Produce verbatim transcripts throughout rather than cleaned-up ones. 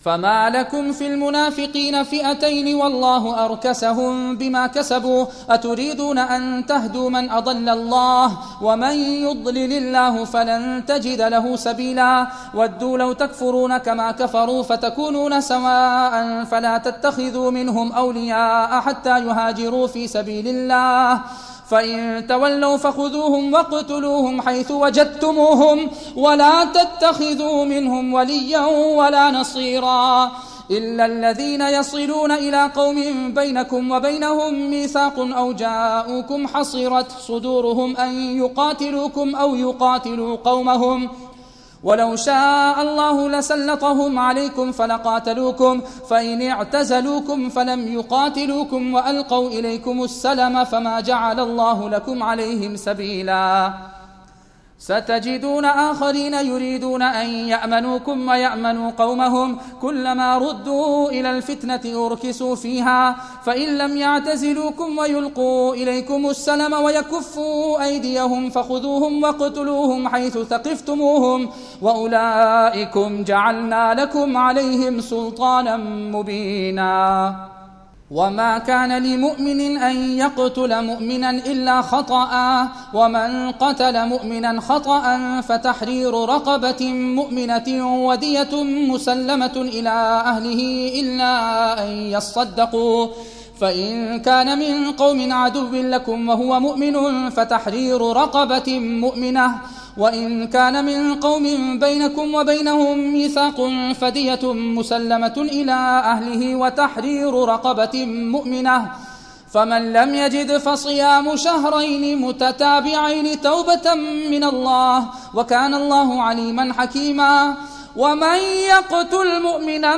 فما لكم في المنافقين فئتين والله أركسهم بما كسبوا أتريدون أن تهدوا من أضل الله ومن يضلل الله فلن تجد له سبيلا ودوا لو تكفرون كما كفروا فتكونون سواء فلا تتخذوا منهم أولياء حتى يهاجروا في سبيل الله فإن تولوا فخذوهم واقتلوهم حيث وجدتموهم ولا تتخذوا منهم وليا ولا نصيرا إلا الذين يصلون إلى قوم بينكم وبينهم ميثاق أو جاءوكم حصرت صدورهم أن يقاتلوكم أو يقاتلوا قومهم ولو شاء الله لسلطهم عليكم فلقاتلوكم فإن اعتزلوكم فلم يقاتلوكم وألقوا إليكم السلم فما جعل الله لكم عليهم سبيلا ستجدون آخرين يريدون أن يأمنوكم ويأمنوا قومهم كلما ردوا إلى الفتنة أركسوا فيها فإن لم يعتزلوكم ويلقوا إليكم السلم ويكفوا أيديهم فخذوهم واقتلوهم حيث ثقفتموهم وأولئكم جعلنا لكم عليهم سلطانا مبينا وما كان لمؤمن أن يقتل مؤمنا إلا خطأ ومن قتل مؤمنا خطأ فتحرير رقبة مؤمنة ودية مسلمة إلى أهله إلا أن يصدقوا فإن كان من قوم عدو لكم وهو مؤمن فتحرير رقبة مؤمنة وإن كان من قوم بينكم وبينهم ميثاق فدية مسلمة إلى أهله وتحرير رقبة مؤمنة فمن لم يجد فصيام شهرين متتابعين توبة من الله وكان الله عليما حكيما ومن يقتل مؤمنا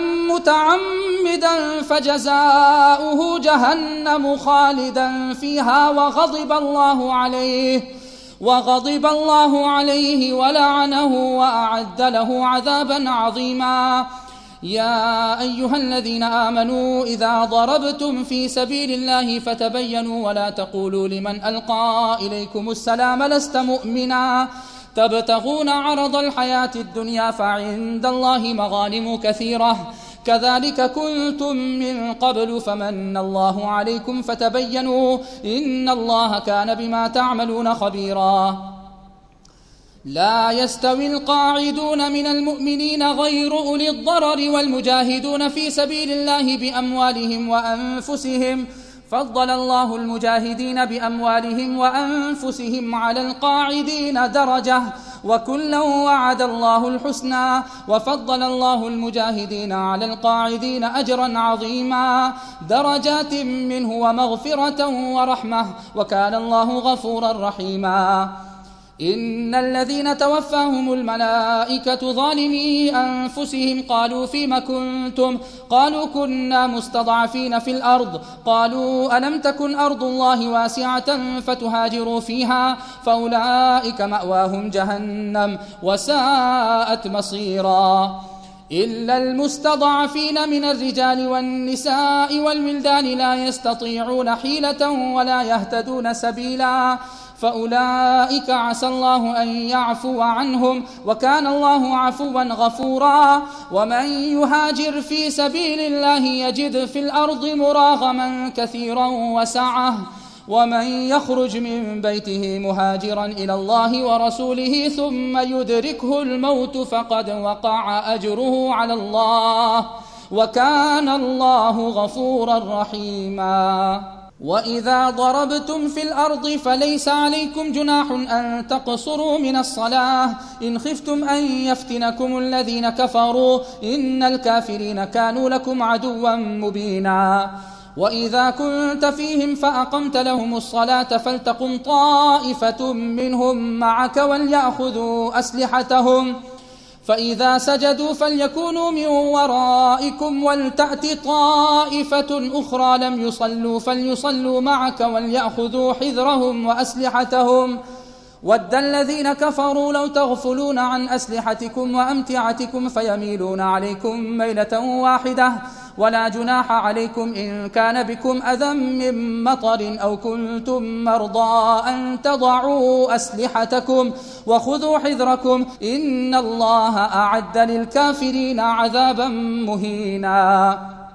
متعمدا فجزاؤه جهنم خالدا فيها وغضب الله عليه وغضب الله عليه ولعنه وأعد له عذابا عظيما يا أيها الذين آمنوا إذا ضربتم في سبيل الله فتبينوا ولا تقولوا لمن ألقى إليكم السلام لست مؤمنا تبتغون عرض الحياة الدنيا فعند الله مغانم كثيرة كذلك كنتم من قبل فمن الله عليكم فتبينوا إن الله كان بما تعملون خبيرا لا يستوي القاعدون من المؤمنين غير أولي الضرر والمجاهدون في سبيل الله بأموالهم وأنفسهم فضل الله المجاهدين بأموالهم وأنفسهم على القاعدين درجة وكلا وعد الله الحسنى وفضل الله المجاهدين على القاعدين أجرا عظيما درجات منه ومغفرة ورحمة وكان الله غفورا رحيما إن الذين توفاهم الملائكة ظالمي أنفسهم قالوا فيم كنتم قالوا كنا مستضعفين في الأرض قالوا ألم تكن أرض الله واسعة فتهاجروا فيها فأولئك مأواهم جهنم وساءت مصيرا إلا المستضعفين من الرجال والنساء والولدان لا يستطيعون حيلة ولا يهتدون سبيلا فأولئك عسى الله أن يعفو عنهم وكان الله عفوا غفورا ومن يهاجر في سبيل الله يجد في الأرض مراغما كثيرا وسعة ومن يخرج من بيته مهاجرا إلى الله ورسوله ثم يدركه الموت فقد وقع أجره على الله وكان الله غفورا رحيما وإذا ضربتم في الأرض فليس عليكم جناح أن تقصروا من الصلاة إن خفتم أن يفتنكم الذين كفروا إن الكافرين كانوا لكم عدوا مبينا وإذا كنت فيهم فأقمت لهم الصلاة فلتقم طائفة منهم معك وليأخذوا أسلحتهم فإذا سجدوا فليكونوا من ورائكم ولتأت طائفة أخرى لم يصلوا فليصلوا معك وليأخذوا حذرهم وأسلحتهم ود الذين كفروا لو تغفلون عن أسلحتكم وأمتعتكم فيميلون عليكم ميلة واحدة ولا جناح عليكم إن كان بكم أذى من مطر أو كنتم مرضى أن تضعوا أسلحتكم وخذوا حذركم إن الله أعد للكافرين عذابا مهينا.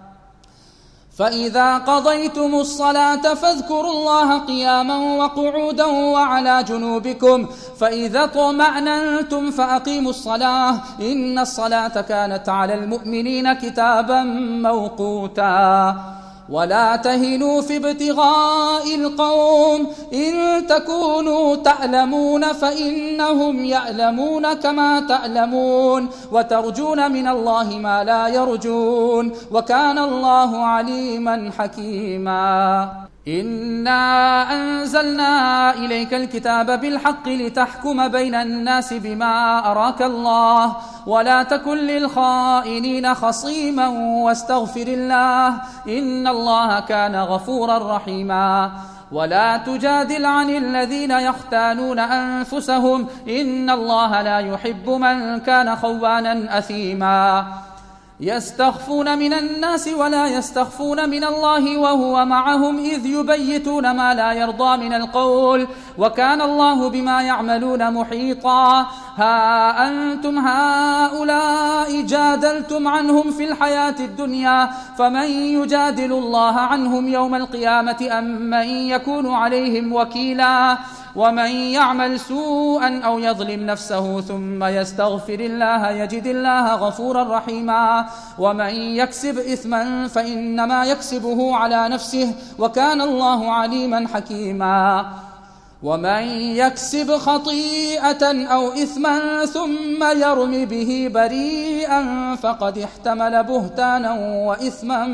فإذا قضيتم الصلاة فاذكروا الله قياما وقعودا وعلى جنوبكم فإذا اطمأننتم فأقيموا الصلاة إن الصلاة كانت على المؤمنين كتابا موقوتا. ولا تهنوا في ابتغاء القوم إن تكونوا تعلمون فإنهم يعلمون كما تعلمون وترجون من الله ما لا يرجون وكان الله عليما حكيما. إنا أنزلنا إليك الكتاب بالحق لتحكم بين الناس بما أراك الله ولا تكن للخائنين خصيما واستغفر الله إن الله كان غفورا رحيما. ولا تجادل عن الذين يختانون أنفسهم إن الله لا يحب من كان خوانا أثيما. يستخفون من الناس ولا يستخفون من الله وهو معهم إذ يبيتون ما لا يرضى من القول وكان الله بما يعملون محيطا. ها أنتم هؤلاء جادلتم عنهم في الحياة الدنيا فمن يجادل الله عنهم يوم القيامة أم من يكون عليهم وكيلا. ومن يعمل سوءا أو يظلم نفسه ثم يستغفر الله يجد الله غفورا رحيما. ومن يكسب إثما فإنما يكسبه على نفسه وكان الله عليما حكيما. ومن يكسب خطيئة أو إثما ثم يرم به بريئا فقد احتمل بهتانا وإثما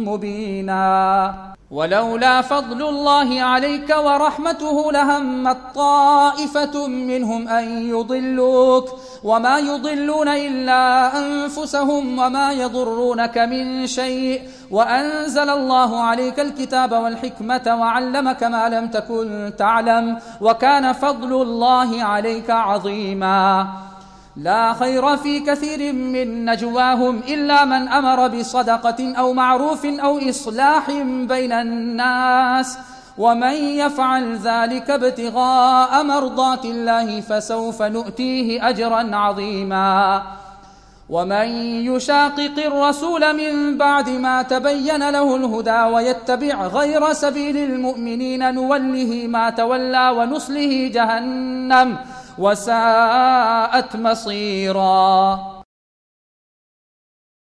مبينا. ولولا فضل الله عليك ورحمته لهمت طائفة منهم أن يضلوك وما يضلون إلا أنفسهم وما يضرونك من شيء وأنزل الله عليك الكتاب والحكمة وعلمك ما لم تكن تعلم وكان فضل الله عليك عظيما. لا خير في كثير من نجواهم إلا من أمر بصدقة أو معروف أو إصلاح بين الناس ومن يفعل ذلك ابتغاء مرضات الله فسوف نؤتيه أجرا عظيما. ومن يشاقق الرسول من بعد ما تبين له الهدى ويتبع غير سبيل المؤمنين نوله ما تولى ونصله جهنم وساءت مصيرا.